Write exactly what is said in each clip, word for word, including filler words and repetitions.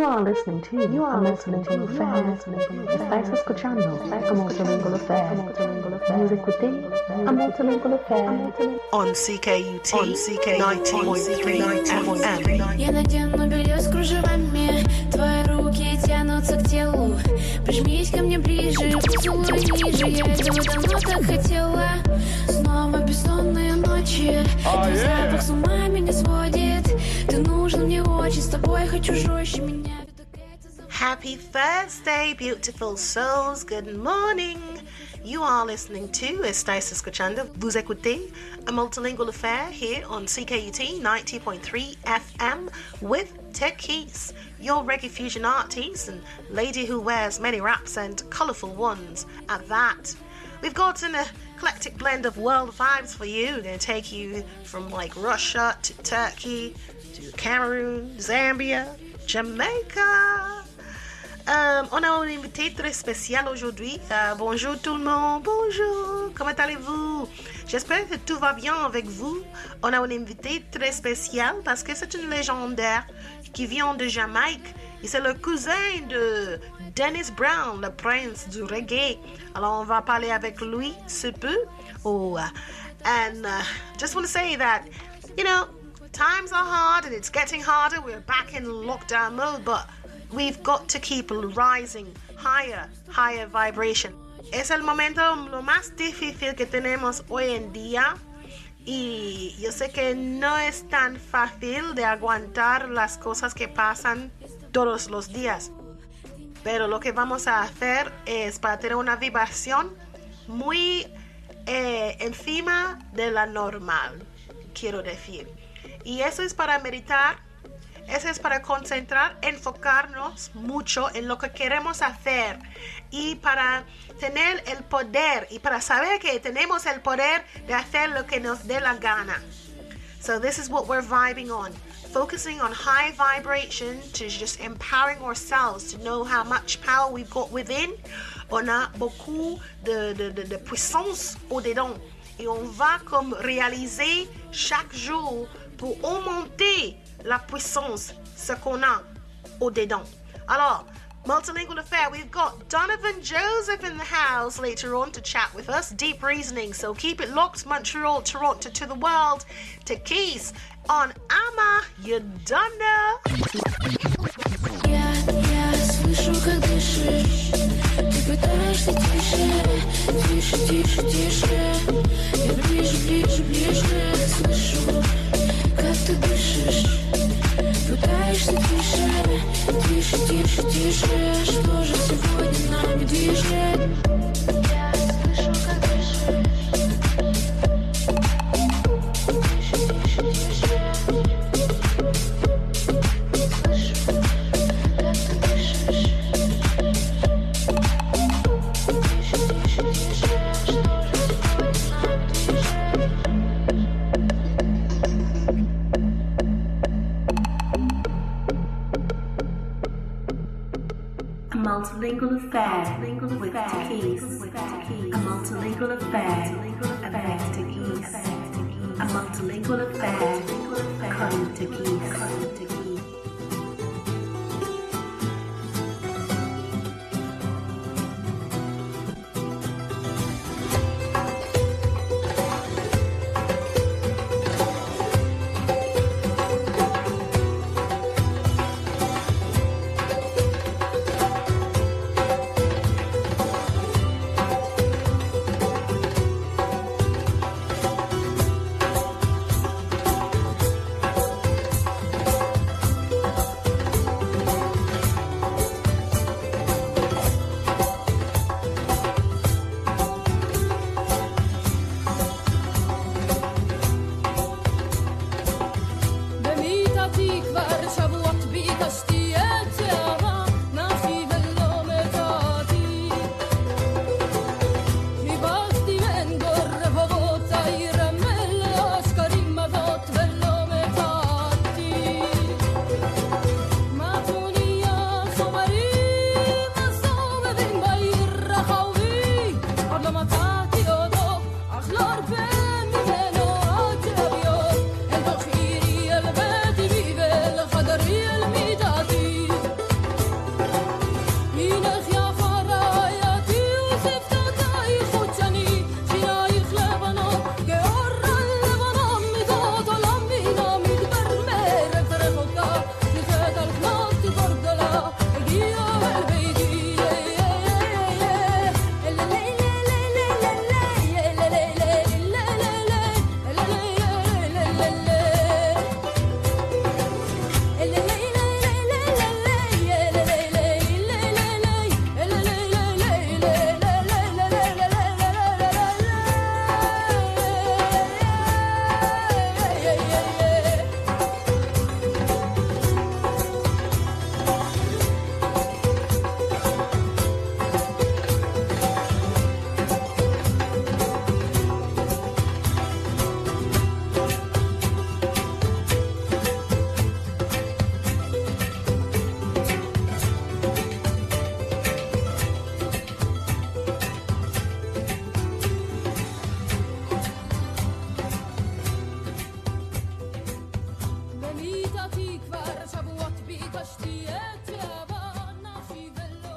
You are listening to You are listening to Fair. Estáis escuchando a Multilingual Affair. Vous écoutez a Multilingual Affair. On C K U T, on C K ninety point three F M. Я надену белье с кружевами, твои руки тянутся к телу. Прижмись ко мне ближе, поцелуй ниже, я этого давно так хотела. Снова бессонные ночи, твой запах с ума меня сводит. Ты нужен мне очень, с тобой хочу жестче меня. Happy Thursday, beautiful souls. Good morning. You are listening to Estáis escuchando, vous écoutez a Multilingual Affair here on C K U T ninety point three F M with Tekis, your reggae fusion artist and lady who wears many wraps and colourful ones at that. We've got an eclectic blend of world vibes for you. We're going to take you from like Russia to Turkey to Cameroon, Zambia, Jamaica. Euh, on a un invité très spécial aujourd'hui. Euh, bonjour tout le monde, bonjour, comment allez-vous? J'espère que tout va bien avec vous. On a un invité très spécial parce que c'est une légendaire qui vient de Jamaïque et c'est le cousin de Dennis Brown, le prince du reggae. Alors on va parler avec lui ce peu. Oh, and uh, just want to say that, you know, times are hard and it's getting harder. We're back in lockdown mode, but we've got to keep rising higher, higher vibration. Es el momento lo más difícil que tenemos hoy en día y yo sé que no es tan fácil de aguantar las cosas que pasan todos los días. Pero lo que vamos a hacer es para tener una vibración muy eh, encima de la normal, quiero decir. Y eso es para meditar. Eso es para concentrar, enfocarnos mucho en lo que queremos hacer y para tener el poder y para saber que tenemos el poder de hacer lo que nos dé la gana. So this is what we're vibing on, focusing on high vibration to just empowering ourselves to know how much power we've got within. On a beaucoup de, de, de, de puissance au-dedans et on va comme réaliser chaque jour pour augmenter la puissance, ce qu'on a au-dedans. Alors, Multilingual Affair, we've got Donovan Joseph in the house later on to chat with us. Deep reasoning, so keep it locked. Montreal, Toronto, to the world. Tekis on Ama, you don't know. Я, я слышу, как дышишь. Ты пытаешься тише, тише, тише, тише. Я ближе, ближе, ближе слышу, как ты дышишь. Пытаешься тише, тише, тише, тише. Что же сегодня нами движет? Я слышу, как дышишь. Тише, тише, тише. Слышу, как ты дышишь. Тише, тише, тише. Что же сегодня нами движет? Multilingual Affair with Tekis. A multilingual affair avec Tekis. A multilingual affair con Tekis.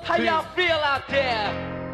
How y'all feel out there?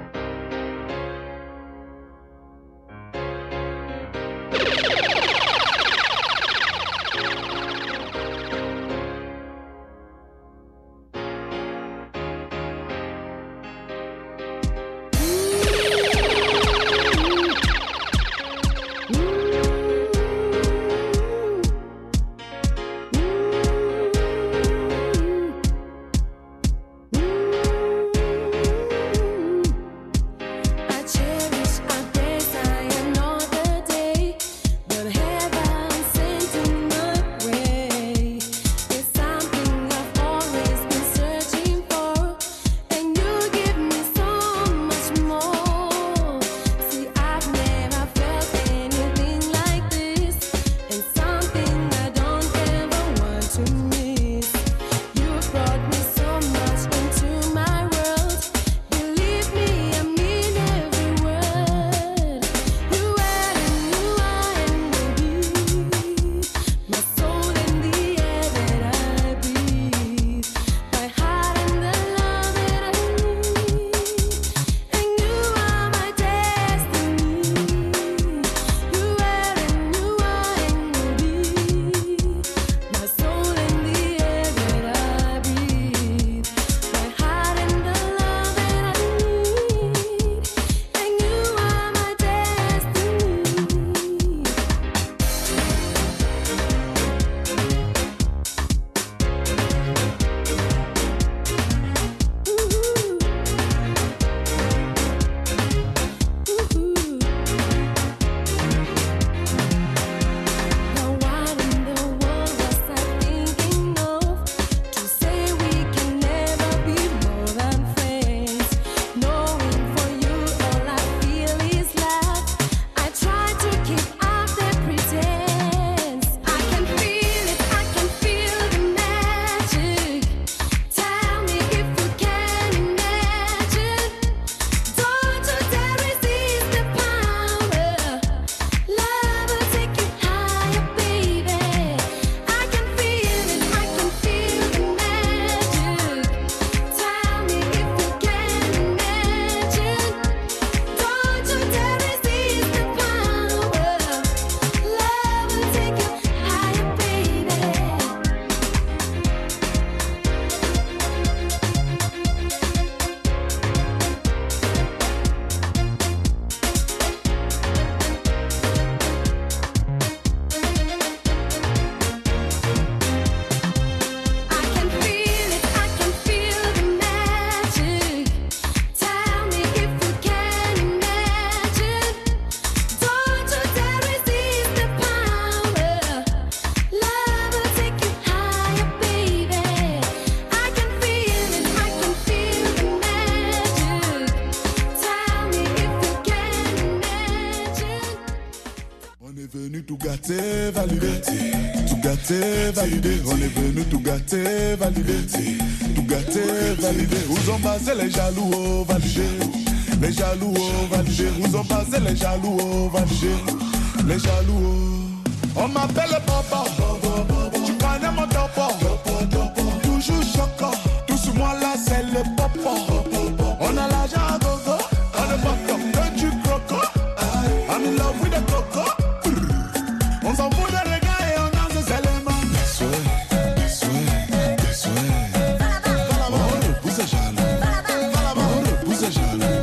gâter, valider, tout gâter, valider. On est venu tout gâter, valider, tout gâter, valider. Où ont passé les jaloux, oh, valider, les jaloux, oh, valider. Où ont passé les jaloux, oh, valider, les jaloux, oh. On m'appelle papa, tu connais mon topo, toujours choquant, tout sur moi là c'est le papa. On a l'argent à gogo, on est pas comme que du croco. I'm in love with the coco. On s'en fout des regards et on danse seulement. Souhait, souhait, souhait. On repousse jaloux. On repousse jaloux.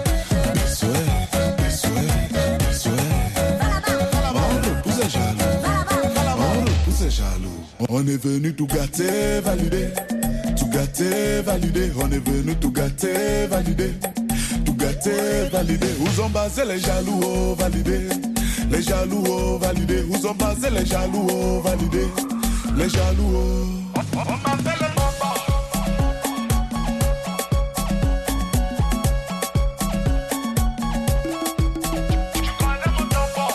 Souhait, souhait, souhait. On repousse jaloux. On repousse jaloux. On est venu tout gâter, valider. Tout gâter, valider. On est venu tout gâter, valider. Tout gâter, valider. Où ont basé les jaloux, oh, valider. Les jaloux, oh, validés. Où sont passés les jaloux, oh, validés. Les jaloux, oh. On, on m'appelle le papa. Tu connais mon topo.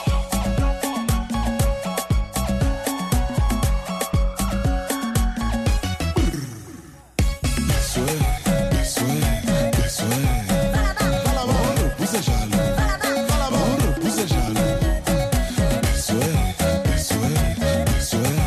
Souhait, souhait, souhait. On repousse jaloux. On repousse jaloux.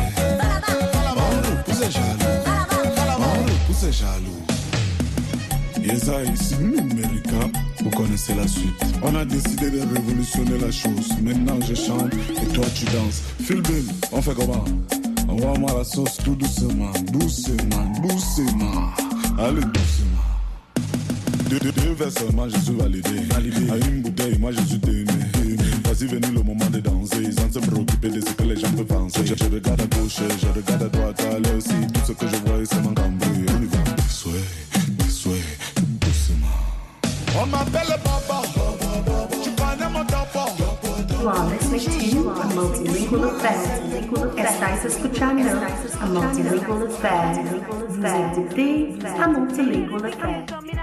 Jaloux. Yesa ici numérica, vous connaissez la suite. On a décidé de révolutionner la chose. Maintenant je chante et toi tu danses. Philbin, on fait comment? Envoie-moi la sauce tout doucement, doucement, doucement. Allez doucement. Deux, deux, deux vers seulement, je suis validé. validé. À une bouteille, moi je suis aimé. Vas-y, venu le moment de danser. Sans se préoccuper de ce que les gens peuvent penser. Je, je regarde à gauche, je regarde à droite. Allez aussi, tout ce que je vois, c'est mon cambré. On y va. Souhait, souhait, doucement. On m'appelle Papa. Tu connais mon tampon. You are listening to a multilingual affair. Estás escuchando a multilingual affair. Vous écoutez a multilingual affair.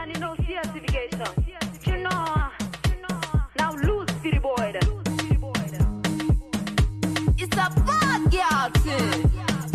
Now loose for the boy. It's a bad girl thing.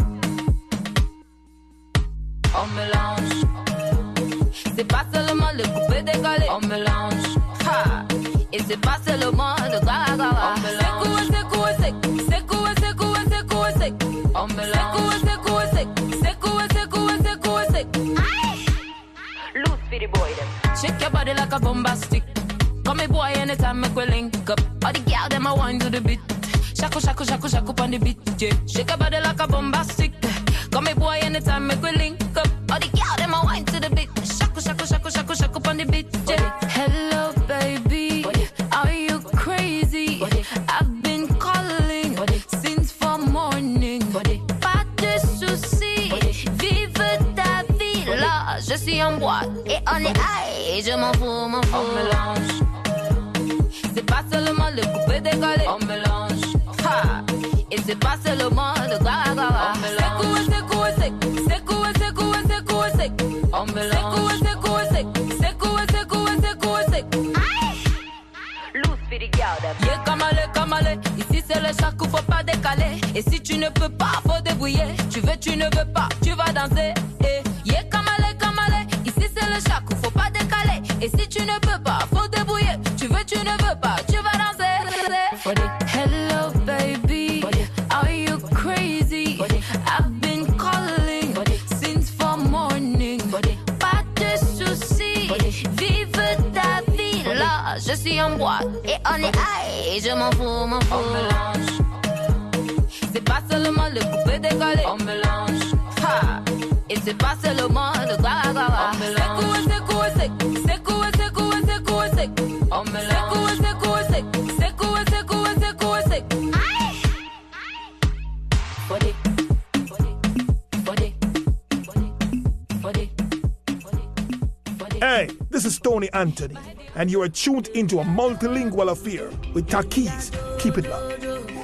On mélange. C'est pas seulement le coupé décalé. On mélange. Ha. Et c'est pas seulement le gaga. On mélange. C'est cool, c'est cool, c'est cool, c'est cool, c'est cool, c'est cool. On mélange. C'est cool, c'est cool, c'est cool, c'est cool, c'est cool, c'est cool. Loose for the boy. Shake your body like a bombastic. Come here boy, anytime make we link up. All the girls them a wine to the beat. Shaku shaku shaku shaku on the beat, yeah. Shake your body like a bombastic. Come here boy, anytime make we link up. All the girls them a wine to the beat. Shaku shaku shaku shaku shaku on the beat, yeah. Hello baby, are you crazy? I've been calling since for morning. Pas de soucis, vive ta vie là. Je suis en boîte et on est high. Je m'en fous, m'en fous. On mélange. C'est pas seulement le coupé décollé. On mélange. Ha. Et c'est pas seulement le gaga. On mélange. C'est cool, c'est cool, c'est cool, c'est cool, c'est cool, c'est cool. On mélange. C'est cool, c'est cool, c'est cool, c'est cool, c'est cool, c'est cool. Loose for the girl. Yeah, comme aller, comme aller. Ici c'est le chakou, faut pas décaler. Et si tu ne peux pas, faut débrouiller. Tu veux, tu ne veux pas, tu vas danser. Et yeah, comme aller, comme aller. Ici c'est le chakou, faut pas décaler. Et si tu ne peux pas, faut débrouiller. Tu veux, tu ne veux pas, tu vas danser. Hello baby, are you crazy? I've been calling since for morning. Pas de soucis, vive ta vie là. Je suis en boîte et on est high. Je m'en fous, m'en fous. On mélange. C'est pas seulement le coupé décollé. On mélange. Ha. Et c'est pas seulement le gaga. On mélange. C'est cool, c'est cool, c'est cool, c'est cool, c'est cool, c'est cool. On mélange. C'est cool, c'est cool, c'est cool, c'est cool, c'est cool, c'est cool, c'est cool. Body, body, body, body, body. Hey, this is Tony Anthony, and you are tuned into a multilingual affair with Takis. Keep it locked.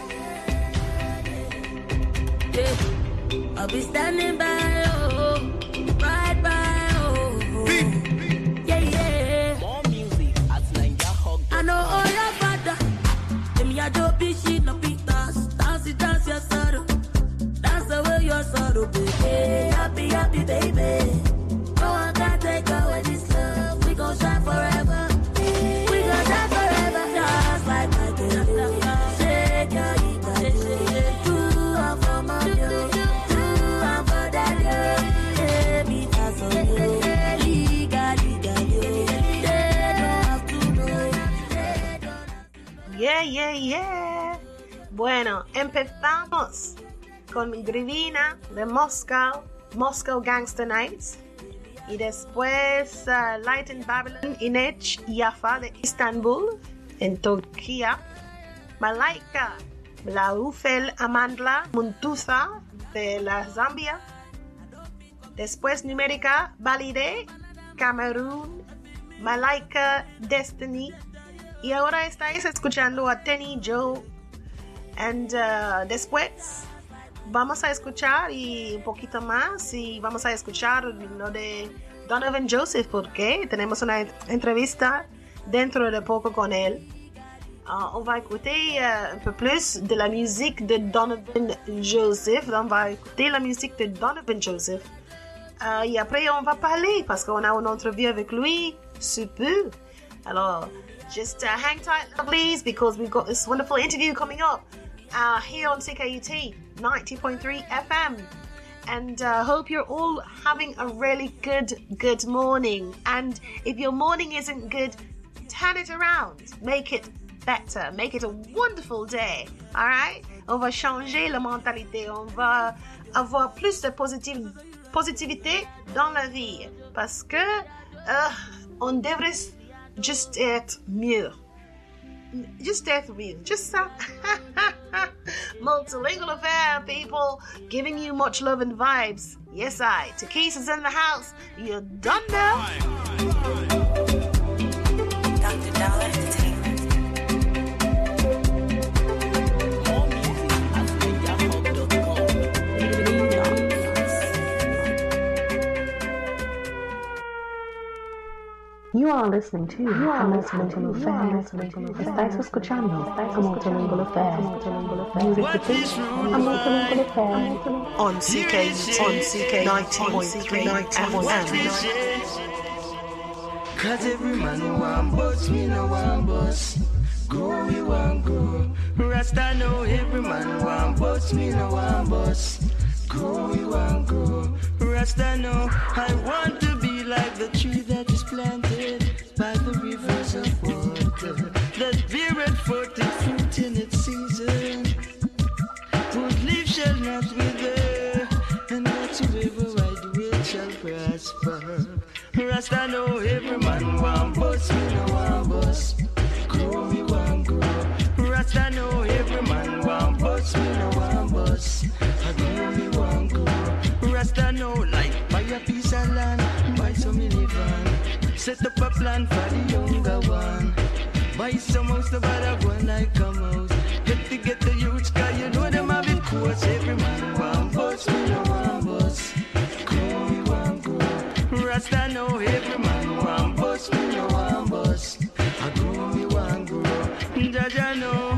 Yeah. I'll be standing by, oh, right by, oh. Yeah, yeah. More music at Niger Hog. I know all your father. Give me a dope, she no big dance. Dance it, dance your sorrow. Dance away your sorrow, baby. Happy, happy, baby. No one can take away this love. We gon' shine forever. We gon' shine forever. Just like my baby. Shake your hip, baby. Do I'm for my girl. Do I'm for that girl. Baby, that's on you. Liga, liga, you. They don't have to know. They don't have to know. Yeah, yeah, yeah. Bueno, empezamos con mi Grivina de Moscow, Moscow Gangster Nights. Y después uh, Light in Babylon, Inech Yafa de Istanbul, en Turquía. Malaika, Blaufel Amandla Muntuza de la Zambia. Después Numérica, Valide, Camerún. Malaika, Destiny. Y ahora estáis escuchando a Tenny Joe. And uh, después vamos a escuchar y un poquito más y vamos a escuchar lo de Donovan Joseph porque tenemos una entrevista dentro de poco con él. Uh, on va écouter uh, un peu plus de la musique de Donovan Joseph. On va écouter la musique de Donovan Joseph. Uh, et après on va parler parce qu'on a une entrevue avec lui sous peu. Alors, just uh, hang tight, lovelies, because we've got this wonderful interview coming up uh, here on C K U T ninety point three F M. and uh, hope you're all having a really good, good morning. And if your morning isn't good, turn it around. Make it better. Make it a wonderful day. All right? On va changer la mentalité. On va avoir plus de positiv- positivité dans la vie. Parce que uh, on devrait juste être mieux. Just être mieux. Just ça. Multilingual affair, people. Giving you much love and vibes. Yes, I. Takis is in the house. You done now. Doctor Dollar Entertainment. You are listening to a multilingual affair. Estás escuchando a multilingual affair. Music with this, a multilingual affair. On C K, on C K ninety point three F M. Cause every man want boss, me no want boss. Go, we want go. Rasta know every man want boss, me no want boss. Go, we want go. Rasta know I want to be like the tree that is planted by the rivers of water, that beareth forth its fruit in its season, whose leaf shall not wither, and whatsoever I do it shall prosper. Rasta know every man want boss, me no want boss. Grow, me want grow. Rasta know every man want boss, me no want boss. I grow, me want grow. Rasta know like buy a piece of land, buy some minivan, set up a plan for the younger one. Buy some house, no matter when I come out. Get to get the youths, cause you know them have it course. Every man want boss, me no want boss. Grow, me want grow. Rasta know every man want boss, me no want boss. I grow, me want grow. Jaja know.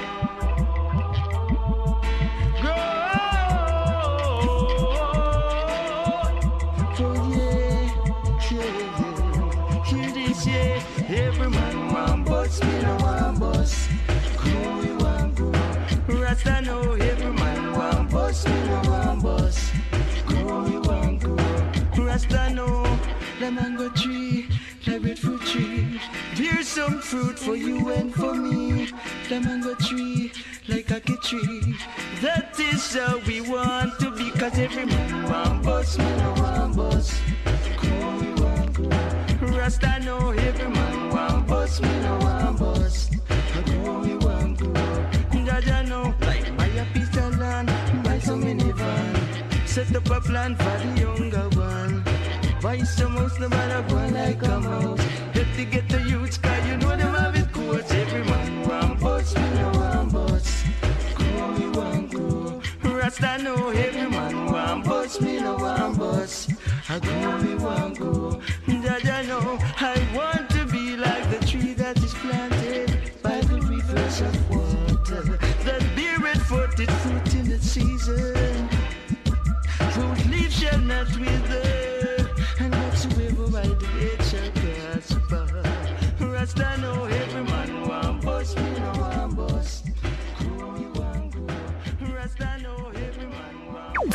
Every man want boss, me no want boss. Grow, we want grow. Rasta know every man want boss, me no want boss. Grow, we want grow. Rasta know the mango tree, the breadfruit tree. There's some fruit for you and for me. The mango tree, like a kid tree. That is how we want to be. Cause every man want boss, me no want boss. Grow, we want grow. Rasta know every man want boss, me no want boss. I grow, me want grow. Jaja know, like buy a piece of land, buy some minivan, set up a plan for the younger one. Buy some house, no matter when I come out. Get to get the youths, cause you know them have it course. Every man want boss, me no want boss. Grow, me want grow. Rasta know every man want boss, me no want boss. I grow, me want grow. Jaja know I want to be like the tree that is planted by the rivers of water, that beareth forth its fruit in its season, whose leaves shall not wither, and whatsoever I do it shall prosper. Rasta know every man want boss, me no want boss. Grow, me want grow. Rasta know every man want.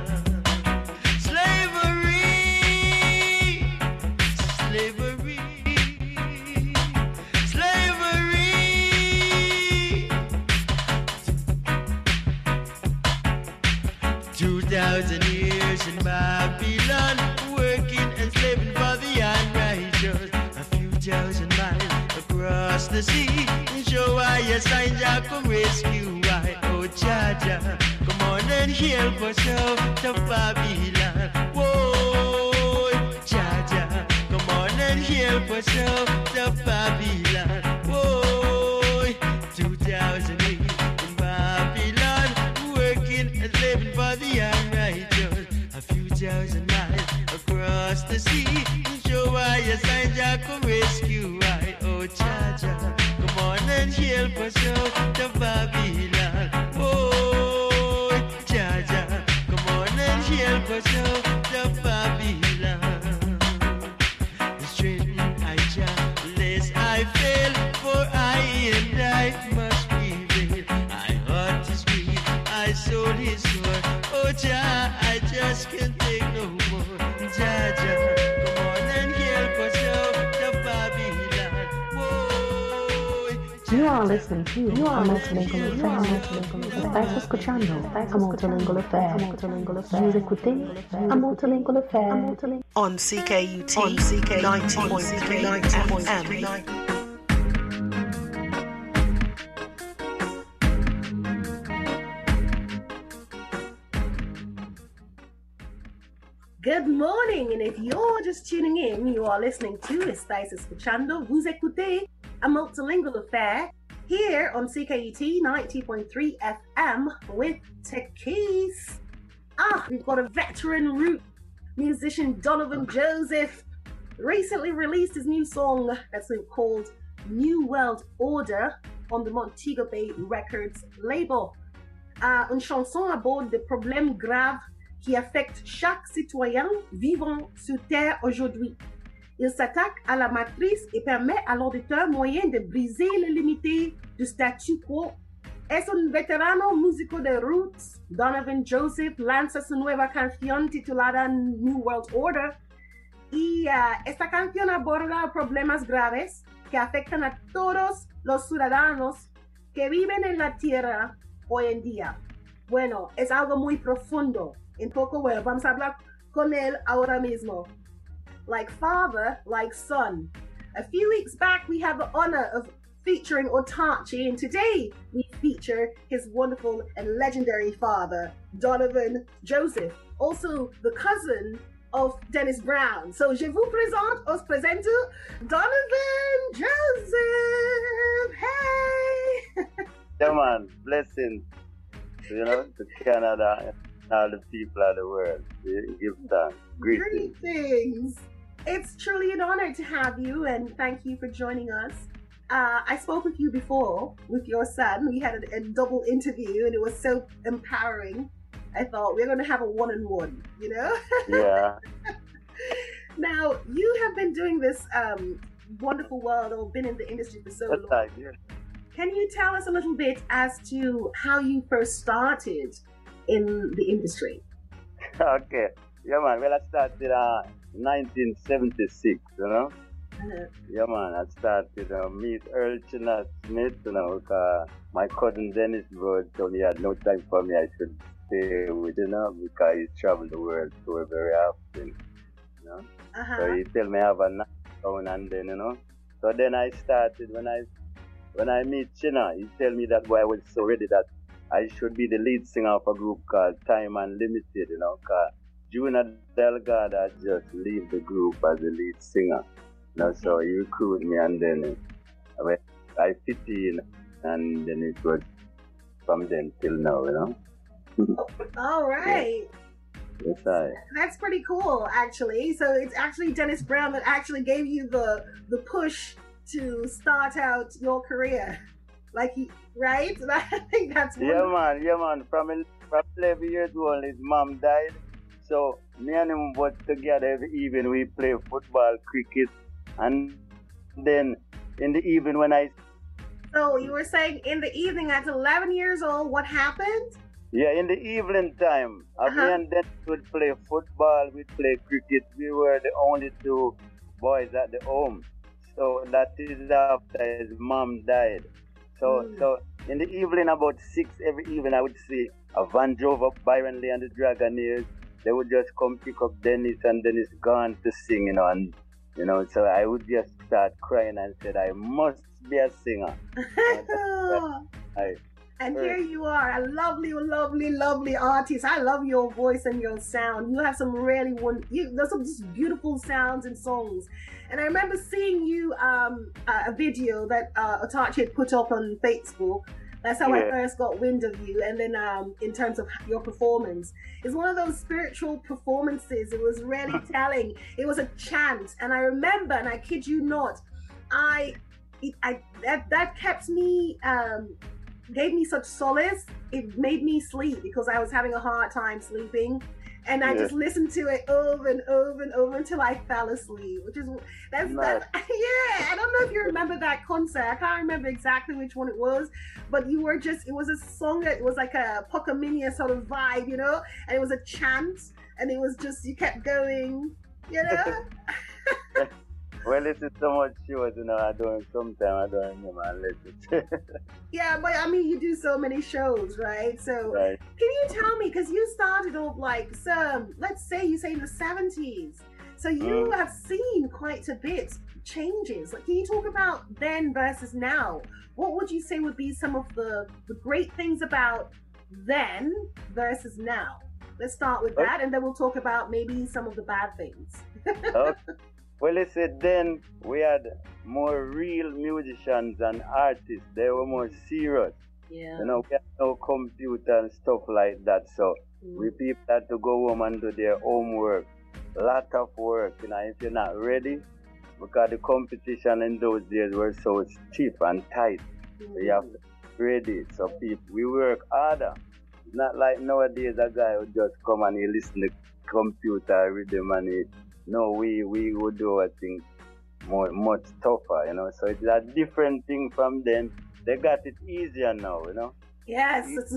Slavery, slavery. thousand years in Babylon, working and slaving for the unrighteous. A few thousand miles across the sea, show why a sign Jah come rescue I. Oh Jah Jah, come on and help us out of Babylon. Whoa, Jah Jah, come on and help us out of Babylon. Whoa, two thousand years in Babylon, working and living for the unrighteous. A few thousand miles across the sea, show why a sign Jah come rescue I. Oh Jah Jah, come on and help us out of Babylon. Oh Jah Jah, come on and help us out of Babylon. The strength I Jah, lest I fail, for I and I must prevail. My heart is weak, my soul is sore. Oh Jah, I just can't take no more. Jah Jah, come on and help us out of Babylon. Whoa, You are listening to You are Multilingual Affair. Estás escuchando a Multilingual Affair. Vous écoutez a Multilingual Affair. On C K U T on C K ninety point three F M. Good morning, and if you're just tuning in, you are listening to Estáis escuchando, vous écoutez a Multilingual Affair here on C K U T ninety point three F M with Takis. Ah, we've got a veteran root musician, Donovan Joseph, recently released his new song that's been called New World Order on the Montego Bay Records label. Uh, une chanson aborde des problèmes graves qui affectent chaque citoyen vivant sur Terre aujourd'hui. Il s'attaque à la matrice et permet à l'auditeur moyen de briser les limites du statu quo. Es un veterano músico de roots. Donovan Joseph lanza su nueva canción titulada New World Order. Y uh, esta canción aborda problemas graves que afectan a todos los ciudadanos que viven en la Tierra hoy en día. Bueno, es algo muy profundo. En poco, bueno, vamos a hablar con él ahora mismo. Like father, like son. A few weeks back, we had the honor of featuring Otachi, and today we feature his wonderful and legendary father, Donovan Joseph, also the cousin of Dennis Brown. So, je vous présente, os presento, Donovan Joseph. Hey! Yeah, man, blessings, you know, to Canada and all the people of the world. Give thanks. Greetings. Greetings. It's truly an honor to have you, and thank you for joining us. Uh, I spoke with you before with your son. We had a, a double interview, and it was so empowering. I thought we're going to have a one-on-one, you know? Yeah. Now, you have been doing this um, wonderful world, or been in the industry for so That's long. right, yeah. Can you tell us a little bit as to how you first started in the industry? Okay. Yeah, man. Well, I started uh, nineteen seventy-six, you know? Uh-huh. Yeah, man. I started uh, meet Earl Chinat Smith, you know, because my cousin Dennis Broad told me he had no time for me. I should stay with, you know, because he traveled the world tour very often, you know? Uh-huh. So he tell me I have a nice town, and then, you know. So then I started, when I when I meet China, he tell me that boy I was so ready that I should be the lead singer of a group called Time Unlimited, you know, because Junior Delgado had just leave the group as the lead singer. You know, so he recruited me, and then I, went, I fit in, and then it was from then till now, you know. All right. Yeah. Yes, I. That's pretty cool, actually. So it's actually Dennis Brown that actually gave you the the push to start out your career, like he, right? I think that's yeah, wonderful. man. Yeah, man. From from eleven years old, his mom died. So me and him was together every evening. We play football, cricket, and then in the evening when I. So you were saying in the evening at eleven years old, what happened? Yeah, in the evening time, uh-huh. Me and then would play football, we'd play cricket. We were the only two boys at the home. So that is after his mom died. So Mm. so in the evening about six every evening I would see a van drove up Byron Lee and the Dragonaires. They would just come pick up Dennis and Dennis gone to sing, you know, and you know, so I would just start crying and said I must be a singer. I, And here you are, a lovely, lovely, lovely artist. I love your voice and your sound. You have some really one. You, there's some just beautiful sounds and songs. And I remember seeing you um, uh, a video that uh, Otachi had put up on Facebook. That's how I Yeah. first got wind of you. And then um, in terms of your performance, it's one of those spiritual performances. It was really telling. It was a chant, and I remember, and I kid you not, I, it, I that that kept me. Um, gave me such solace. It made me sleep because I was having a hard time sleeping, and I Yeah. just listened to it over and over and over until I fell asleep, which is that's Nice. that, yeah. I don't know if you remember that concert. I can't remember exactly which one it was, but you were just, it was a song that it was like a Pocaminia sort of vibe, you know, and it was a chant, and it was just, you kept going, you know. Well, listen so much shows, you know, I don't, sometimes I don't remember unless it's... Yeah, but I mean, you do so many shows, right? So, Right. can you tell me, because you started off like some, let's say you say in the seventies, so you Mm. have seen quite a bit changes. Like, can you talk about then versus now? What would you say would be some of the, the great things about then versus now? Let's start with that, and then we'll talk about maybe some of the bad things. Okay. Well, listen, then we had more real musicians and artists. They were more serious. Yeah. You know, we had no computer and stuff like that. So Mm. we people had to go home and do their homework. Lot of work, you know, if you're not ready, because the competition in those days were so stiff and tight. So you have to be ready. So people, we work harder. Not like nowadays a guy would just come and he listen to computer rhythm and he, no, we, we would do a thing more, much tougher, you know. So it's a different thing from then. They got it easier now, you know. Yes, it's,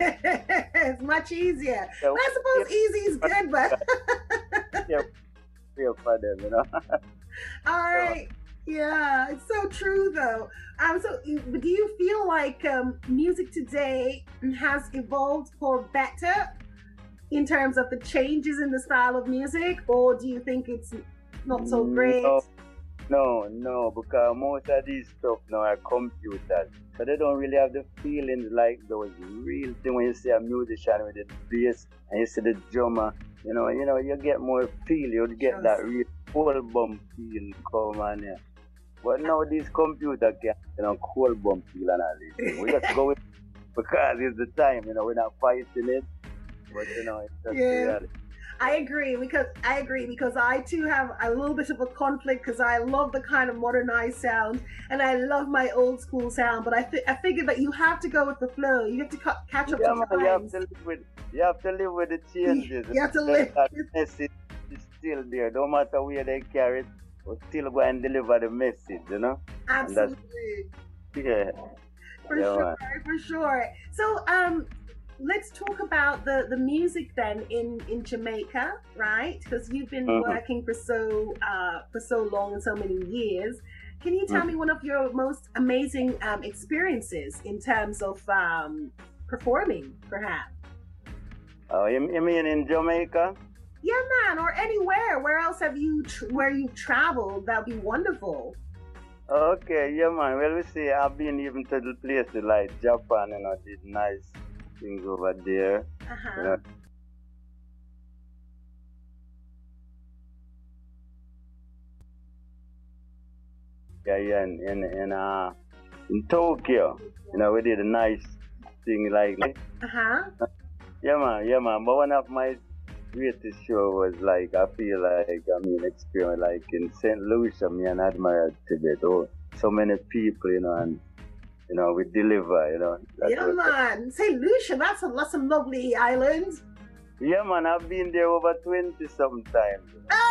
it's much easier. Yeah, But I suppose easy is good, but yeah, yeah, for them, you know. all right. Yeah, it's so true though. Um, so but do you feel like um, music today has evolved for better in terms of the changes in the style of music, or do you think it's not so great? No, no, no, because most of these stuff now are computers, so they don't really have the feelings like those real thing when you see a musician with the bass and you see the drummer. You know, you know, you get more feel. You get that real full bump feel come on here. But now these computers can, you know, cold bump feel and all this. We just go with because it's the time. You know, we're not fighting it, but you know, it's just Yeah. the reality. I agree because I agree because I too have a little bit of a conflict because I love the kind of modernized sound and I love my old school sound, but I th- I figure that you have to go with the flow. You have to ca- catch up Yeah, to man, times. you have to live with you have to live with the changes. You have to That- live that message is still there. No matter where they carry it, we'll still go and deliver the message, you know? And that's- Absolutely. Yeah. For Yeah, sure, man. for sure. So, um, let's talk about the, the music then in, in Jamaica, right? Because you've been Mhm. working for so uh, for so long and so many years. Can you tell Mhm. me one of your most amazing um, experiences in terms of um, performing, perhaps? Oh, you, you mean in Jamaica? Yeah, man, or anywhere. Where else have you tr- where you've traveled? That'd be wonderful. Okay, yeah, man. Well, we see, I've been even to the places like Japan, you know, did nice things over there. Uh-huh. You know. Yeah, yeah, in, in, in, uh, in Tokyo, you know, we did a nice thing like, Uh-huh. yeah, man, yeah, man. But one of my greatest show was like, I feel like, I mean, experience like in Saint Lucia, me and Admiral Tibet. Oh, so many people, you know, and, you know, we deliver, you know. That Yeah, was- man. Saint Lucia, that's a, that's a lovely island. Yeah, man, I've been there over twenty sometimes.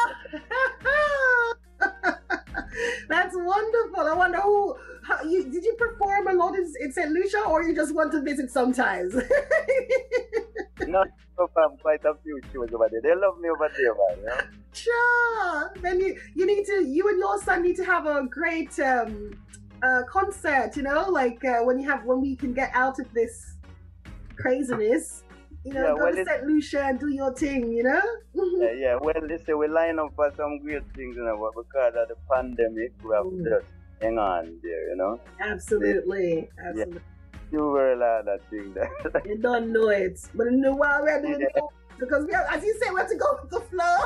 That's wonderful. I wonder who, how, you, did you perform a lot in, in Saint Lucia or you just want to visit sometimes? Not perform quite a few shows over there. They love me over there, man. You know? Sure. Then you, you need to, you and your son need to have a great, um, uh, concert, you know, like uh, when you have when we can get out of this craziness, you know, Yeah, go well, to it's- Saint Lucia and do your thing, you know. Yeah, yeah. Well, listen, we line up for some great things, you know, but because of the pandemic, we have to just hang on there, you know. Absolutely, absolutely. You were a lot of things there. You don't know it, but you know why we're doing Yeah. it because we have, as you say, we have to go with the flow.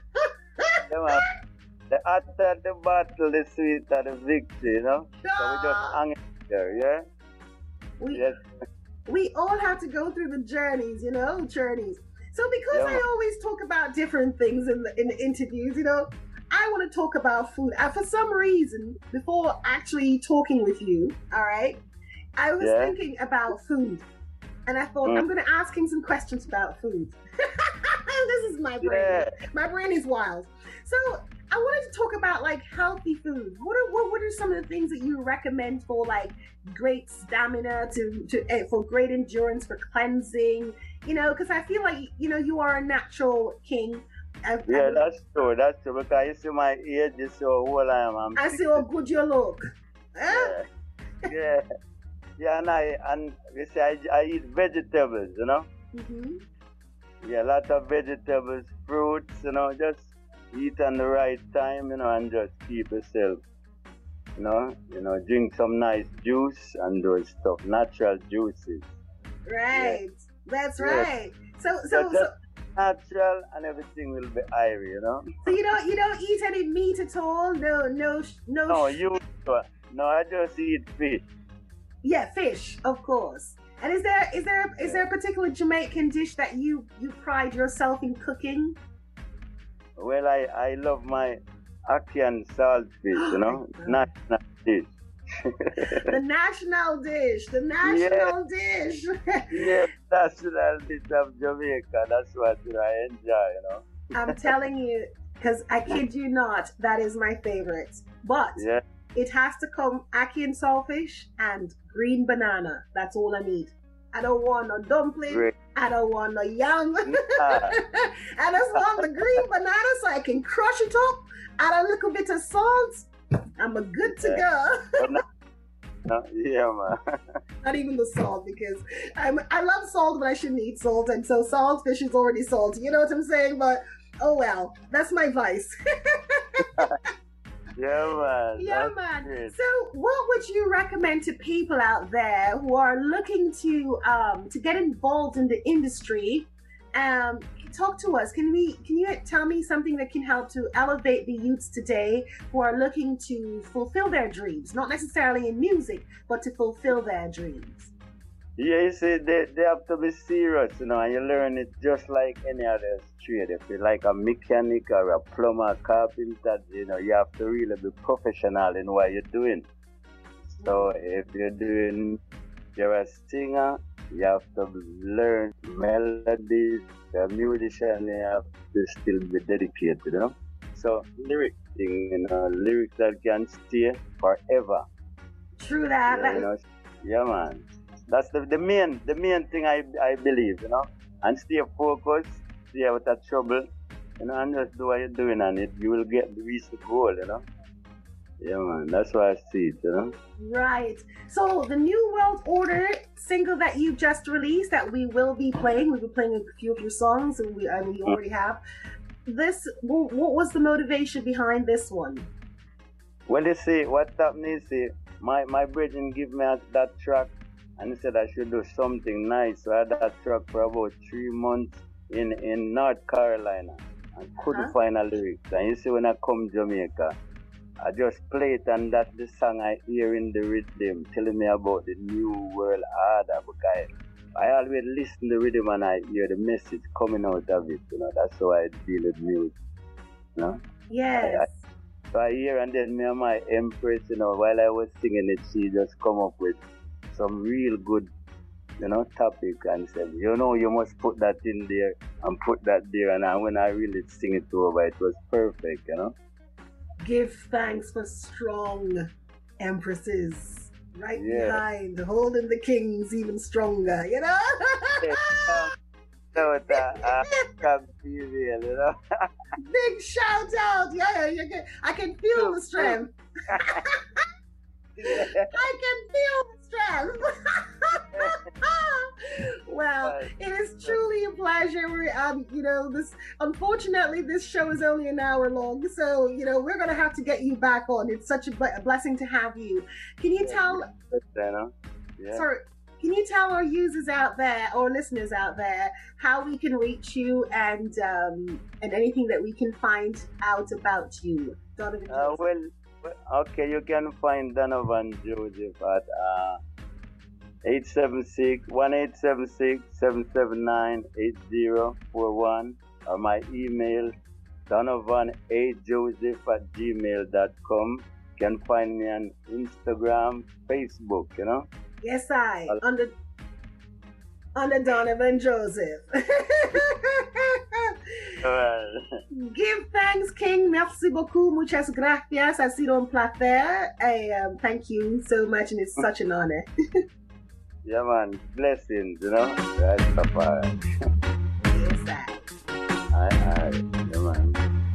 Yeah, man. The hotter the battle, the sweeter the victory, you know. So we just hang it there, yeah. We Yes. we all have to go through the journeys, you know, journeys. So because Yeah. I always talk about different things in the in the interviews, you know, I want to talk about food. And for some reason, before actually talking with you, all right, I was Yeah. thinking about food. And I thought, Mm. I'm going to ask him some questions about food. This is my brain. Yeah. My brain is wild. So I wanted to talk about like healthy food. What are what, what are some of the things that you recommend for like great stamina to to eh, for great endurance, for cleansing? You know, because I feel like you know you are a natural king. I, Yeah, I, that's true, that's true. Because you see my age, you see how old I am. I'm I see how good you look. Yeah. Yeah. Yeah, and I and you see I, I eat vegetables, you know. Mm-hmm. Yeah, a lot of vegetables, fruits, you know, just eat on the right time, you know, and just keep yourself, you know, you know, drink some nice juice and those stuff, natural juices. Right. That's Yeah. right. So So so so, just natural and everything will be airy, you know. so you don't you don't eat any meat at all? No no sh- no. No, sh- you, no, I just eat fish. Yeah, fish, of course. And is there is there is there a particular Jamaican dish that you you pride yourself in cooking? Well, I, I love my ackee and saltfish, you know, national dish. The national dish, the national dish. Yeah, national dish of Jamaica. That's what I enjoy, you know. I'm telling you, because I kid you not, that is my favorite. But Yeah. it has to come ackee and saltfish and green banana. That's all I need. I don't want no dumpling. Great. I don't want no yam. Nah. I just want the green banana so I can crush it up, add a little bit of salt. I'm a good to Yeah. go. But no, no, yeah, man. Not even the salt because I'm I love salt, but I shouldn't eat salt, and so saltfish is already salty. You know what I'm saying? But oh well, that's my vice. Yeah, man. Yeah, That's man. great. So, what would you recommend to people out there who are looking to um to get involved in the industry? Um, talk to us. Can we? Can you tell me something that can help to elevate the youths today who are looking to fulfill their dreams, not necessarily in music, but to fulfill their dreams? Yeah, you see, they, they have to be serious, you know, and you learn it just like any other trade. If you're like a mechanic or a plumber, carpenter, you know, you have to really be professional in what you're doing. So if you're doing, you're a singer, you have to learn melodies. You're a musician, you have to still be dedicated, you know. So lyric thing, you know, lyrics that can stay forever. True that. Yeah, that you know, yeah, man. That's the, the main the main thing I I believe, you know. And stay focused, stay out of trouble, you know, and just do what you're doing, and it you will get reach the goal, you know. Yeah, man. That's why I see it, you know. Right. So the New World Order single that you just released, that we will be playing, we'll be playing a few of your songs, and we and we already have. This, what, what was the motivation behind this one? Well, you see, what happened is, see, my my brethren give me a, that track, and he said I should do something nice. So I had that track for about three months in in North Carolina, and couldn't Uh-huh. find a lyrics. And you see, when I come Jamaica, I just play it, and that's the song I hear in the rhythm, telling me about the new world order. Because I always listen to the rhythm and I hear the message coming out of it. You know, that's how I deal with music. You know. Yes. I, I, so I hear, and then me and my empress, you know, while I was singing it, she just come up with some real good, you know, topic and said, you know, you must put that in there and put that there. And I, when I really sing it over, it was perfect, you know. Give thanks for strong empresses. Right Yeah. behind, holding the kings even stronger, you know? So that uh, can be real, you know. Big shout out. Yeah, yeah, yeah. I can feel the strength. I can feel the stress. Well, it is truly a pleasure. We're, um, you know, this. Unfortunately, this show is only an hour long, so you know we're gonna have to get you back on. It's such a, ble- a blessing to have you. Can you tell? Yeah. Sorry. Can you tell our users out there, or listeners out there, how we can reach you and um, and anything that we can find out about you, Donovan? Uh, well, okay, you can find Donovan Joseph at uh, eight seven six, one eight seven six, seven seven nine, eight zero four one, or my email, donovan a joseph at gmail dot com. You can find me on Instagram, Facebook, you know. Yes, I under under Donovan Joseph. Give thanks, King. Merci beaucoup. Muchas gracias. Ha sido un placer. I um, thank you so much, and it's such an honor. Yeah, man. Blessings, you know. Right, Papa. Yes, I. Aye, aye. Yeah, man.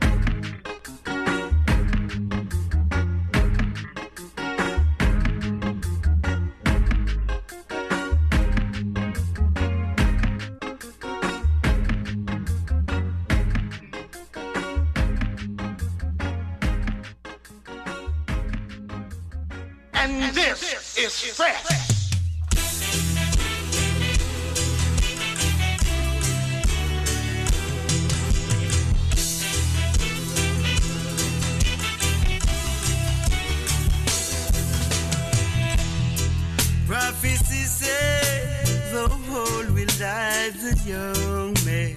And this is fresh. Prophecy said the whole will die the young man.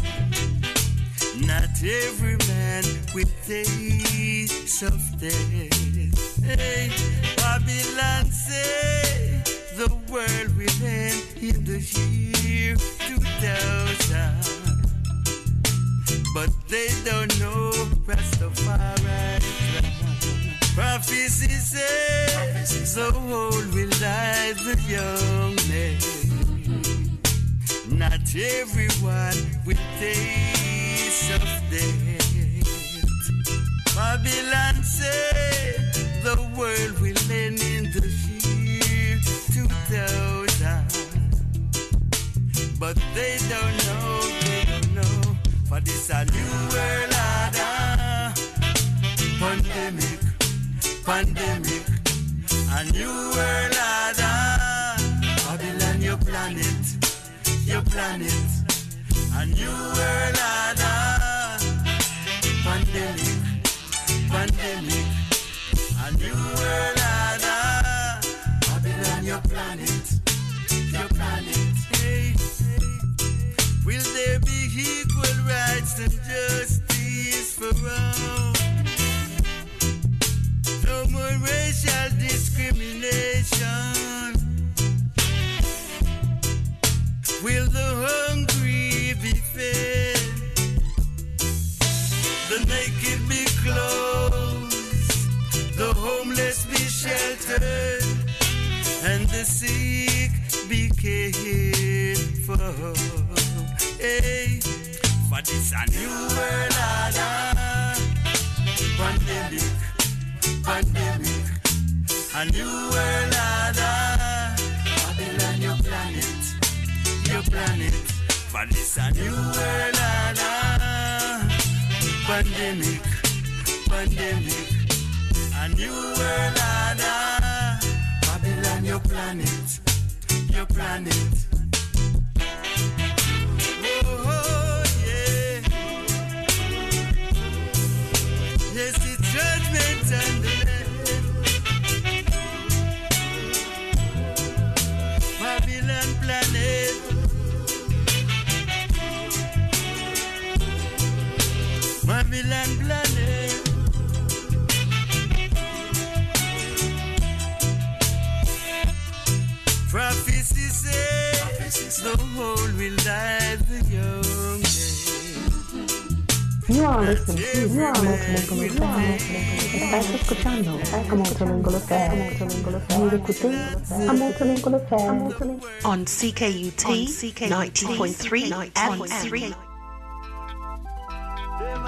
Not every man will taste of death. Hey, Babylon say the world will end in the year two thousand. But they don't know Rastafari. Prophecy says the old will die the young man. Not everyone will taste of death. Babylon said the world will end in the year two thousand. But they don't know, they don't know. For this a new world order. Pandemic, pandemic, a new world order. Babylon, your planet, your planet, a new world order. Pandemic, pandemic, a new world order. Babylon, your planet, your planet. Hey, hey. Will there be equal rights and justice for all? No more racial discrimination. Will the hungry be fed? The naked be clothed, the homeless be sheltered, and the sick be cared for. Hey, for this a new world order. Pandemic, pandemic, a new world order. Babylon, your planet, your planet. For this a new world order. Pandemic, pandemic, a new world order. Babylon, your planet, your planet. Oh, yeah. Yes, the judgment and the land. Babylon planet. Babylon planet. Prophecy says the whole will die the young You are listening to, you are listening to, you are listening to, estás escuchando a Multilingual Affair, Vous écoutez a Multilingual Affair on C K U T ninety point three F M.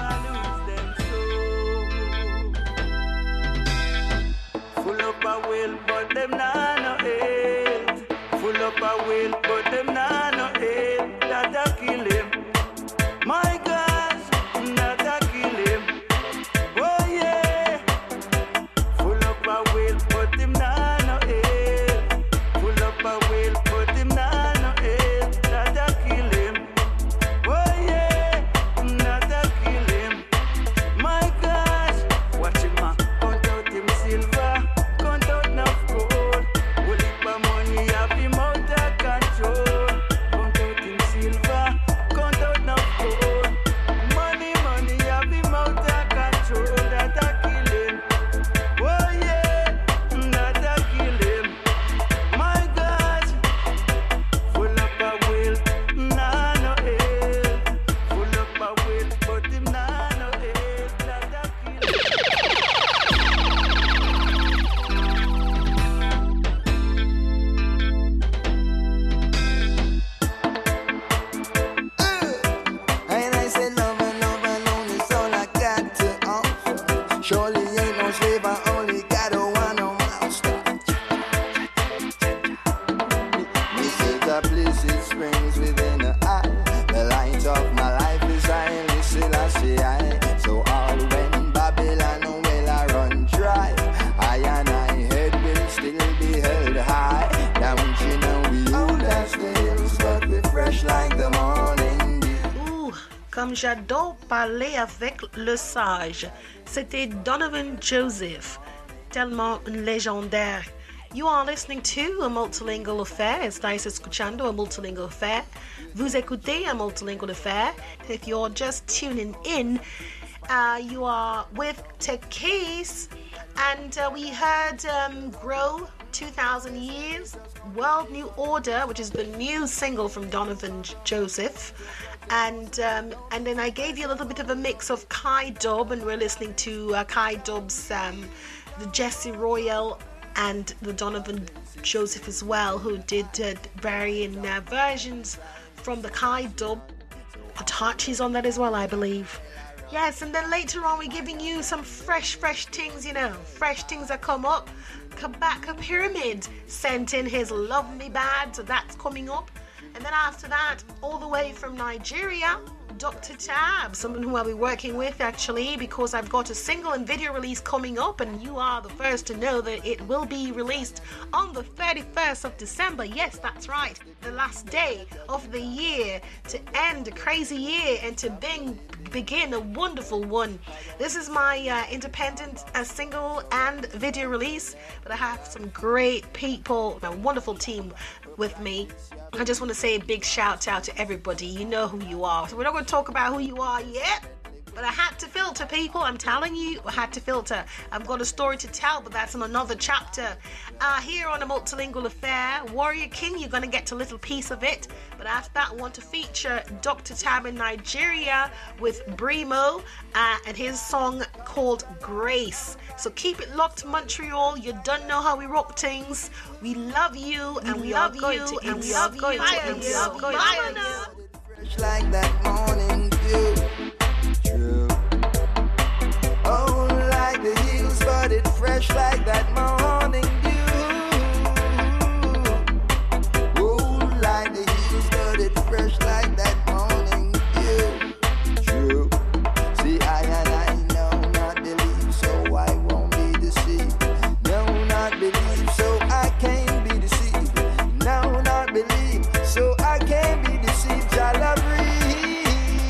Full up a well but them nah no help. Full up a will, but them nah no help. That a kill him. My gosh, that a kill him. Oh yeah. Full up a will, but him nah no help. Full up a will, but him nah no help. That a kill him. Oh yeah, that a kill him. My gosh, watch him a count out him silver, count out enough gold. Will it my money have him out of control? Count out him silver, count out enough gold. Money, money have him out of control. That a kill him. Oh yeah, that a kill him. My God, full up a will, nah no help. Full up a will, but him nah no help. That a kill And I say love and love alone is all I got to offer. Surely ain't no slave, I only got a one on master. Me say the bliss it springs within the eye. The light of my life is I, still I say I. So all when Babylon will I run dry, I and I head will still be held high. Don't you know we old as the hills, but we fresh like the morning dew. Ouh, comme j'adore parler avec le sage. C'était Donovan Joseph, tellement légendaire. You are listening to A Multilingual Affair. Estáis escuchando A Multilingual Affair. Vous écoutez A Multilingual Affair. If you're just tuning in, uh, you are with Takis. And uh, we heard um, Grow two thousand Years, World New Order, which is the new single from Donovan J- Joseph. And um, and then I gave you a little bit of a mix of Kai Dub, and we're listening to uh, Kai Dub's um, the Jesse Royal and the Donovan Joseph as well, who did uh, varying uh, versions from the Kai Dub. Atachi's on that as well, I believe. Yes, and then later on we're giving you some fresh, fresh things, you know, fresh things that come up. Kabaka Pyramid sent in his Love Me Bad, so that's coming up. And then after that, all the way from Nigeria, Doctor Tab, someone who I'll be working with actually, because I've got a single and video release coming up, and you are the first to know that it will be released on the thirty-first of December. Yes, that's right, the last day of the year, to end a crazy year and to bing, begin a wonderful one. This is my uh, independent uh, single and video release, but I have some great people, a wonderful team with me. I just want to say a big shout out to everybody. You know who you are. So we're not going to talk about who you are yet, but I had to filter, people. I'm telling you, I had to filter. I've got a story to tell, but that's in another chapter. Uh, here on A Multilingual Affair, Warrior King, you're going to get a little piece of it. But after that, I want to feature Doctor Tab in Nigeria with Brimo uh, and his song called Grace. So keep it locked, Montreal. You don't know how we rock things. We love you, and we, we love you, and we love you, and we love you. Fresh like that morning dew. True. Oh, like the hills, but it fresh like that morning dew. Oh, like the hills, but it fresh like that morning dew. True. See, I and I know not believe, so I won't be deceived. No, not believe, so I can't be deceived. No, not believe, so I can't be deceived. Shall breathe?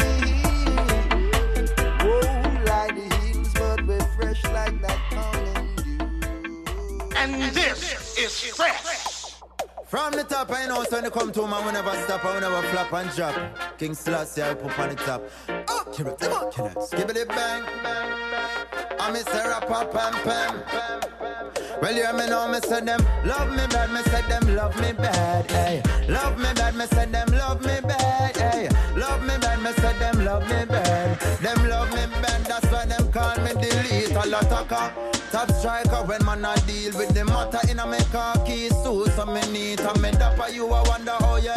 Oh, like the hills, but we're fresh like that morning dew. And this is fresh. From the top, I know, so when you come to man, we never stop, I never flop and drop. King Selassie, I put on the top. Oh, give it, give it, give it, give it a bang. I'm Mister Rapper, pam, pam. Well, you me know, me say them love me bad, me say them love me bad, hey. Love me bad, me say them love me bad, hey. Love me bad, me say them love me bad. Them love me bad, that's why them call me delete a lot of car. Top striker when man I deal with the matter in a me car keys too. So me neat and me dapper, you I wonder how you embrace.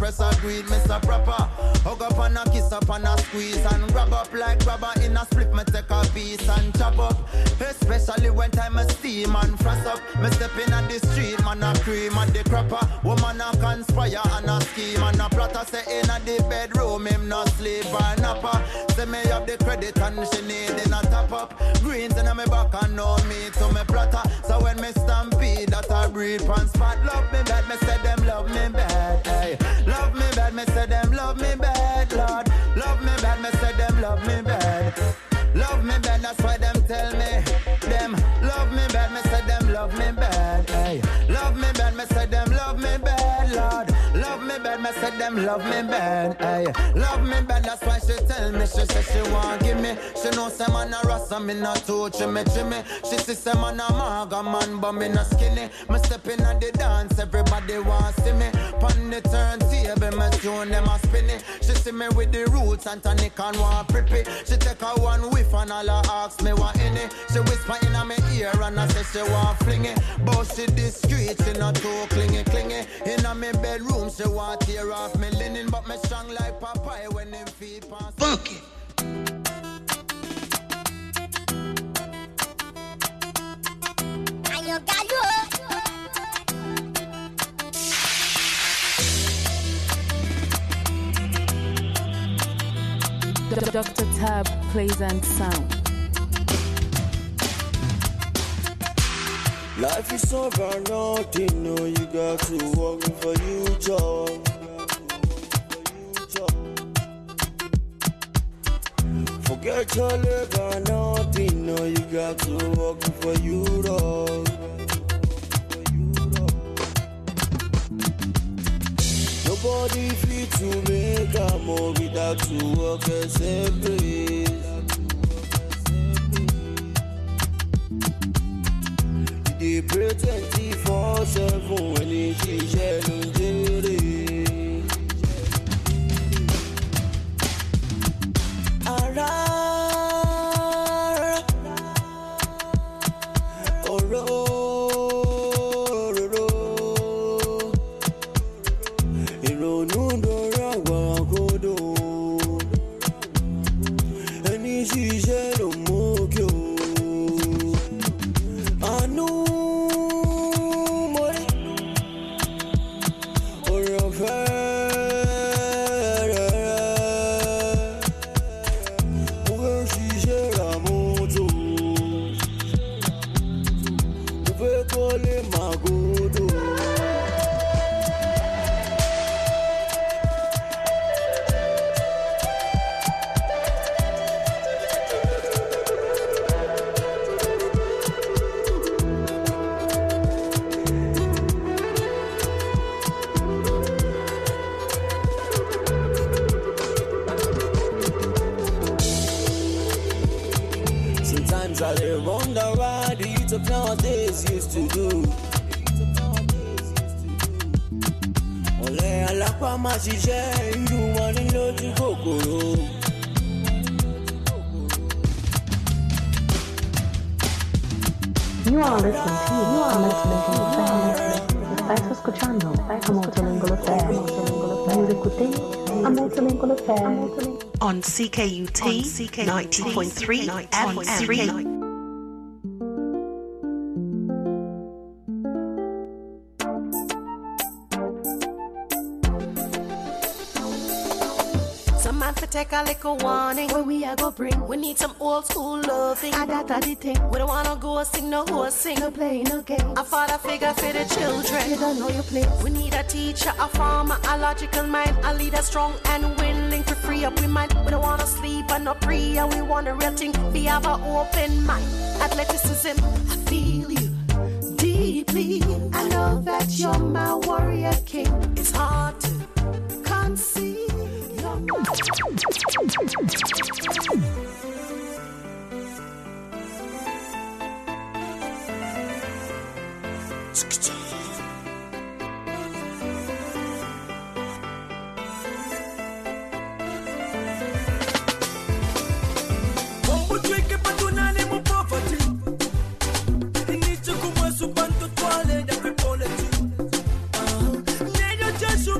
press a greed, Mister Proper. Hug up and a kiss up and a squeeze and grab up like grabber in a split. Me take a piece and chop up, especially when time a steam and frost up. Me step in at the street, man a cream and the crapper. Woman a conspire and a scheme and a plotter. Say in at the bedroom, him not sleep or napper. Say me have the credit and she need in a top up. Greens in me back and no me to me plotter. So when me stampede that I breathe pan spot. Love me bad, me say them love me bad. Hey, love me bad, me say them love me bad. Lord, love me bad, me say them love me bad. Love me bad, that's why them tell me. Them love me bad, me say them love me bad. Hey, love me bad, me say them love me bad. Lord, love me bad, me say them love me bad. Hey, love me bad, that's why she tell me. She say she want give me. She know say man a rasta, me not too chimmy chimmy. She see say man a maga man, but me not skinny. Me step in at the dance, everybody want see me. Pon the turntable, me tune them a spinny. She see me with the roots and tonic and want prippy. She take a one whiff and all her ask me what in it. She whisper in my ear and I say she want fling it. But she discreet, she not too clingy clingy. In my bedroom she want tear off me linen, but me strong like Popeye when them feet pass. Funky. Ayo galo. Doctor Tab plays and sound. Life is over nothing, no, you got to work for you, job. Forget your labor, nothing, no, you got to work for you, dog. Nobody fit to make a more without to work as a place. They pray twenty-four seven when it's a day. Ara, oro, oro, ìrònú dọ̀rọ̀ àgbàgodo. Ẹni ṣiṣẹ́ ló mú kí o. Àánú mo rí oore ọ̀fẹ́ rẹ̀. Mo fẹ́ ṣiṣẹ́ ra mọ́tò. Mo fẹ́ kọ́lé màgòdò. Sometimes I live wonder why the youth of nowadays used to do. Ọ̀lẹ alápá máa ṣiṣẹ́ irú wọn ní lójú kòkòrò. You are listening to, you are listening to Estás escuchando a Multilingual Affair. Vous écoutez a Multilingual Affair. On C K U T ninety point three F M. Some man for take a little warning. Where we a go bring? We need some old school loving. Ah, that a the thing. We don't wanna go sing no horse sing. No play no game. A father figure for the children. You don't know your place. We need a teacher, a farmer, a logical mind, a leader strong and willing to free up we mind. We don't wanna sleep and not pray, and we want a real thing. We have an open mind. Athleticism, I feel you deeply. I know that you're my warrior king. It's hard to conceive. Just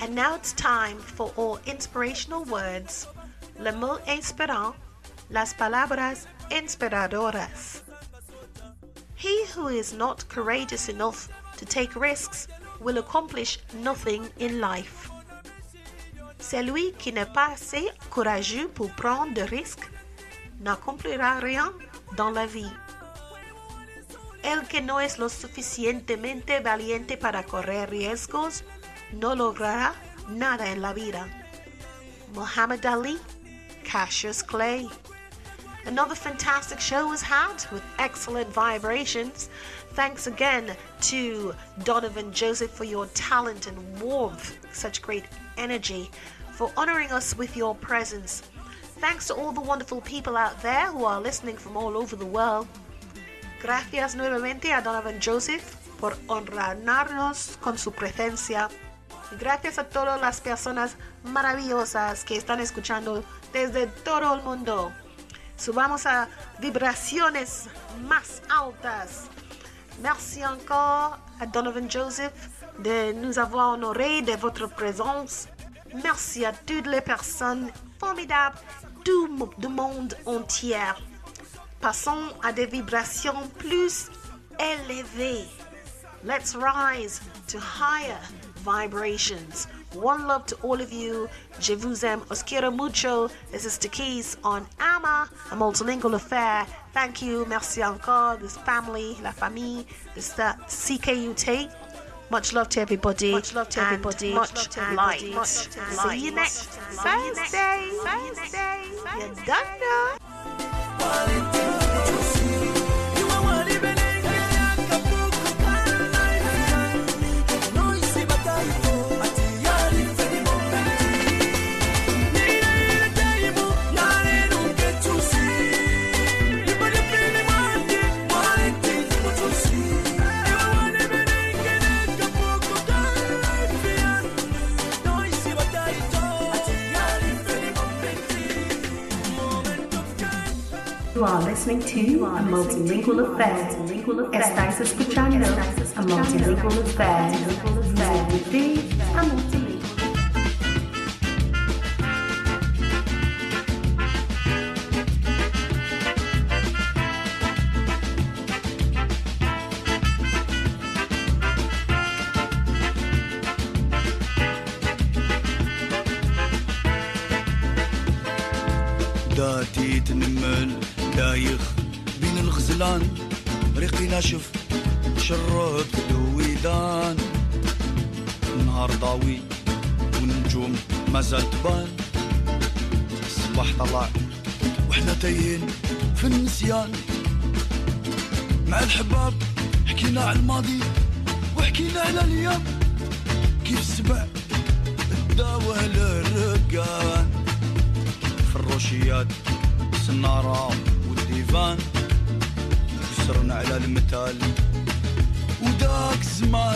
And now it's time for our inspirational words. Le mot inspirant, las palabras inspiradoras. He who is not courageous enough to take risks will accomplish nothing in life. Celui qui n'est pas assez courageux pour prendre de risques n'accomplira rien dans la vie. El que no es lo suficientemente valiente para correr riesgos no logrará nada en la vida. Muhammad Ali, Cassius Clay. Another fantastic show was had with excellent vibrations. Thanks again to Donovan Joseph for your talent and warmth, such great energy, for honoring us with your presence. Thanks to all the wonderful people out there who are listening from all over the world. Gracias nuevamente a Donovan Joseph por honrarnos con su presencia. Gracias a todas las personas maravillosas que están escuchando desde todo el mundo. Subamos a vibraciones más altas. Merci encore à Donovan Joseph de nous avoir honorés de votre présence. Merci à toutes les personnes formidables du, du monde entier. Passons à des vibrations plus élevées. Let's rise to higher vibrations. One love to all of you. Je vous aime. Os quiero mucho. This is Takis on Ama, a multilingual affair. Thank you. Merci encore. This family, la famille, this uh, C K U T. Much love to everybody. Much love to everybody. Much, much light. Much light. See you next Thursday. Thursday. You don't know. You are listening to a multilingual affair. Estás escuchando a multilingual affair. Você a multilingual. داتي تنمل دايخ بين الغزلان ريقي ناشف شربت الويدان النهار ضاوي والنجوم ما زال تبان الصباح طلع وحنا تايهين في النسيان مع الحباب حكينا على الماضي وحكينا على اليوم كيف السبع الداوه للرقان في الروشيات السنارة والديفان يسرنا على المثال وداك الزمان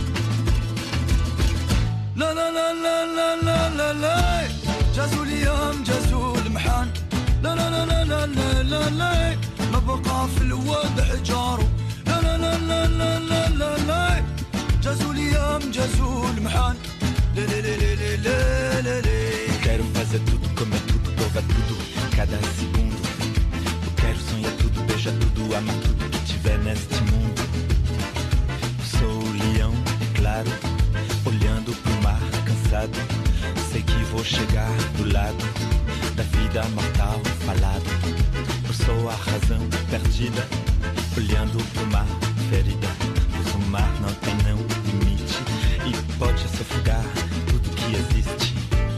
لا لا لا لا لا لا لا لا جازوا اليوم جازوا المحان لا لا لا لا لا لا لا لا ما بقى في الواد حجاره لا لا لا لا لا لا لا لا جازوا اليوم جازوا المحان لا لا لا لا لا لا لا quero fazer tudo, comer tudo, provar tudo, cada segundo. Eu quero sonhar tudo, beijar tudo, amar tudo que tiver neste mundo. Sou o leão, é claro, olhando pro mar cansado. Sei que vou chegar do lado da vida mortal falado. Eu sou a razão perdida, olhando pro mar ferida. Pois o mar não tem não limite e pode se afogar tudo que existe.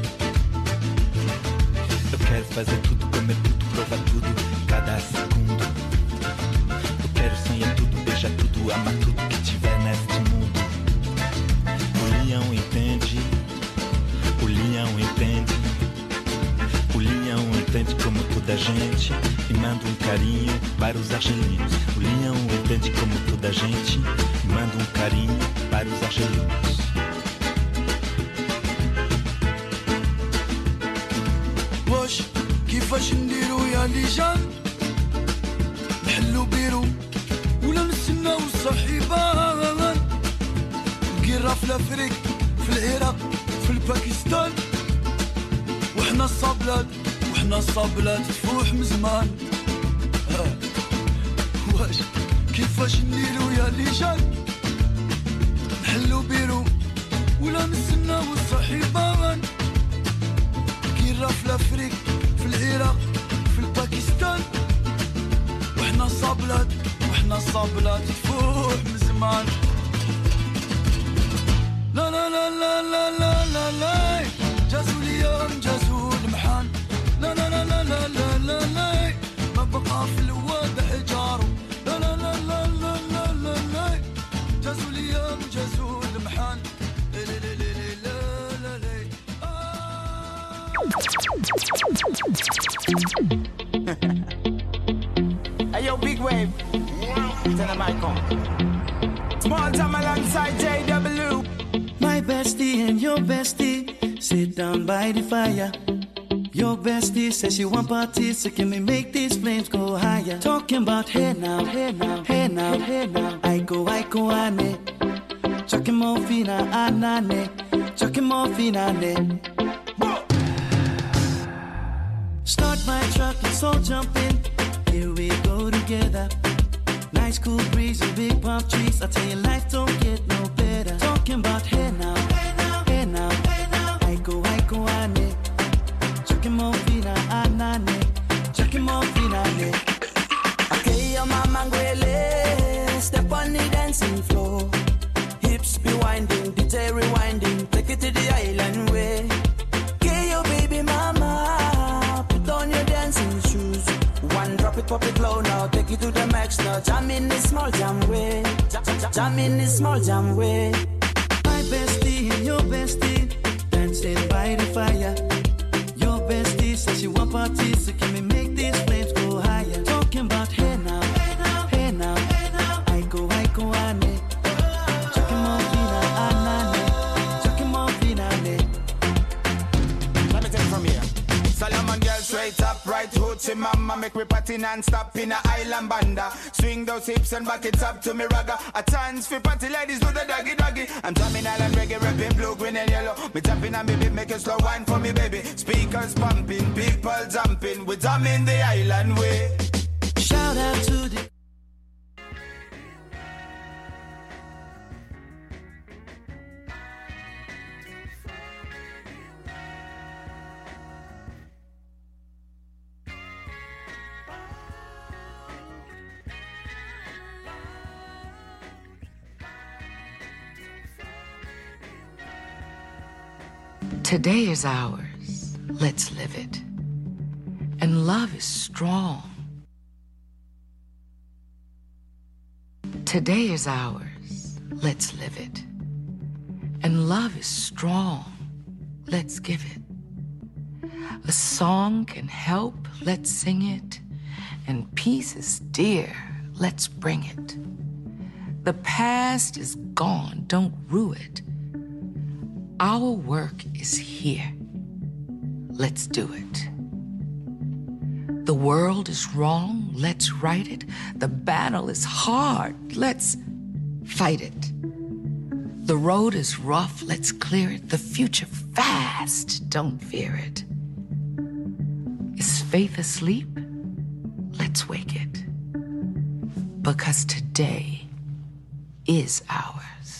Eu quero fazer tudo, comer tudo, provar tudo, cada segundo. Eu quero sonhar tudo, beijar tudo, amar tudo que tiver neste mundo. O leão entende, o leão entende, o leão entende como toda gente e manda um carinho para os argelinos. O leão entende como toda gente e manda um carinho para os argelinos. كيفاش نديرو يا ليجان نحلو بيرو ولا نستناو الصحيبان القرا في الافريق في العراق في البلد باكستان وحنا الصبلات وحنا الصبلات تفوح من زمان. ها واش كيفاش نديرو يا اللي جاي نحلو بيرو ولا نستناو الصحيبان كي راه في الافريق في العراق في الباكستان وحنا الصبلات وحنا الصبلات تفوح من زمان. لا لا لا لا لا لا لا لا جازوا اليوم جازوا المحان. لا لا لا لا لا لا لا لا ما بقى في الواد حجاره. لا لا لا لا لا لا لا لا جازوا اليوم جازوا المحان. لا لا لا لا لا لا. Hey yo, Big Wave. Tell them I come. Small time alongside J W. My bestie and your bestie sit down by the fire. Your bestie says she want parties, so can we make these flames go higher? Talking about hey now, hey now, hey now, hey now. I go, I go, ane. Chucking more fina, anane. Chucking more fina, ane. Start my truck, let's all jump in. Here we go together. Nice cool breeze and big palm trees. I tell you, life don't get no better. Talking about hey now, hey now, hey now, hey now. I go, I go, ane. Chucking more fina, anane. Chucking more fina, ane. Okay, your mama ngwele. Step on the dancing floor. Hips be winding, D J rewinding. Take it to the island way. Okay, your baby mama. Put on your dancing shoes. One drop it, pop it low now. Take it to the max now. Jam in this small jam way. Jam, jam, jam in this small jam way. My bestie and your bestie dancing by the fire. Your bestie says she want parties, so can we make these flames go higher? Talking about hey now, hey now, hey now, hey now. I go, I go, ane. Chucking more fina, anane. Chucking more fina, ane. Let me take it from here. Solomon girl straight up, right hoochie mama. Make me party non-stop in a island banda. Swing those hips and back it up to me ragga. A chance for party ladies do the doggy doggy. I'm drumming island reggae, rapping blue, green and yellow. Me tapping and baby, make it slow wine for me baby. Speakers pumping, people jumping. We drumming the island way. Shout out to the Today is ours. Let's live it. And love is strong. Today is ours. Let's live it. And love is strong. Let's give it. A song can help. Let's sing it. And peace is dear. Let's bring it. The past is gone. Don't rue it. Our work is here. Let's do it. The world is wrong. Let's right it. The battle is hard. Let's fight it. The road is rough. Let's clear it. The future fast. Don't fear it. Is faith asleep? Let's wake it. Because today is ours.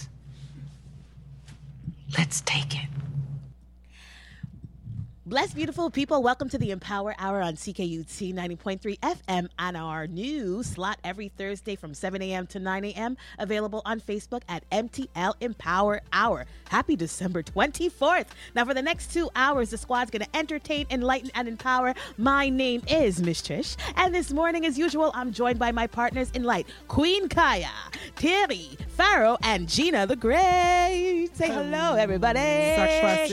Let's take it. Bless beautiful people. Welcome to the Empower Hour on C K U T ninety point three F M on our new slot every Thursday from seven a.m. to nine a.m. Available on Facebook at M T L Empower Hour. Happy December twenty-fourth. Now for the next two hours, the squad's going to entertain, enlighten, and empower. My name is Miss Trish. And this morning, as usual, I'm joined by my partners in light, Queen Kaya, Terry, Pharaoh, and Gina the Great. Say hello, everybody.